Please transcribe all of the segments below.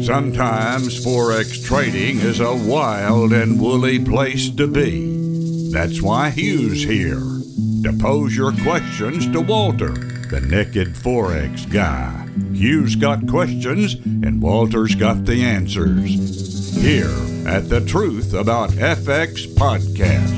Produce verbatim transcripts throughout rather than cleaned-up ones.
Sometimes Forex trading is a wild and woolly place to be. That's why Hugh's here, to pose your questions to Walter, the naked Forex guy. Hugh's got questions, and Walter's got the answers. Here at the Truth About F X podcast.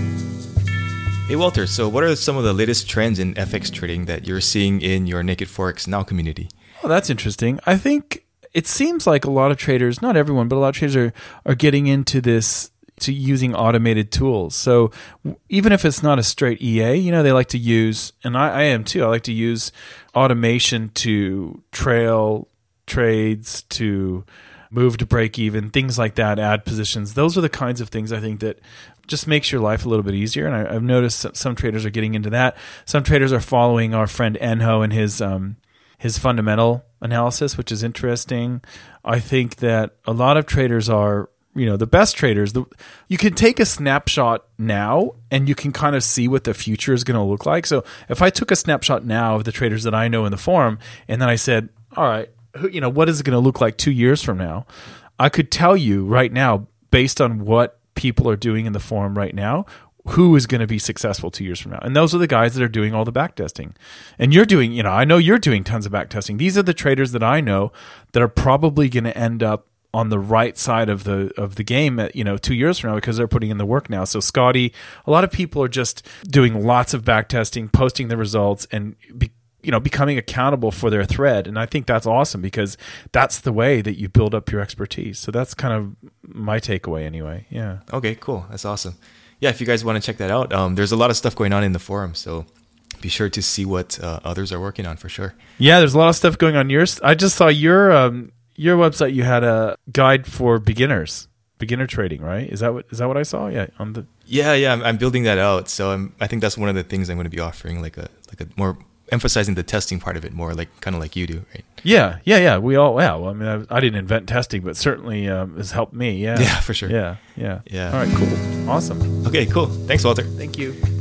Hey Walter, so what are some of the latest trends in F X trading that you're seeing in your Naked Forex Now community? Oh, that's interesting. I think it seems like a lot of traders, not everyone, but a lot of traders are, are getting into this, to using automated tools. So even if it's not a straight E A, you know, they like to use, and I, I am too, I like to use automation to trail trades, to move to break even, things like that, add positions. Those are the kinds of things I think that just makes your life a little bit easier. And I, I've noticed that some traders are getting into that. Some traders are following our friend Enho and his um, his fundamental analysis, which is interesting. I think that a lot of traders are, you know, the best traders, the, you can take a snapshot now and you can kind of see what the future is going to look like. So if I took a snapshot now of the traders that I know in the forum, and then I said, all right, you know, what is it going to look like two years from now? I could tell you right now, based on what people are doing in the forum right now, who is going to be successful two years from now. And those are the guys that are doing all the back testing. And you're doing, you know, I know you're doing tons of back testing. These are the traders that I know that are probably going to end up on the right side of the of the game, at, you know, two years from now, because they're putting in the work now. So Scotty, a lot of people are just doing lots of back testing, posting the results, and be, you know, becoming accountable for their thread. And I think that's awesome, because that's the way that you build up your expertise. So that's kind of my takeaway anyway. Yeah. Okay, cool. That's awesome. Yeah, if you guys want to check that out, um, there's a lot of stuff going on in the forum. So be sure to see what uh, others are working on for sure. Yeah, there's a lot of stuff going on. Yours, I just saw your um, your website. You had a guide for beginners, beginner trading, right? Is that what is that what I saw? Yeah, on the yeah, yeah. I'm, I'm building that out. So I'm, I think that's one of the things I'm going to be offering, like a like a more emphasizing the testing part of it more, like kind of like you do, right? Yeah, yeah, yeah. We all, yeah. Well, I mean, I, I didn't invent testing, but certainly um, has helped me. Yeah, yeah, for sure. Yeah, yeah, yeah. All right, cool, awesome. Okay, cool. Thanks, Walter. Thank you.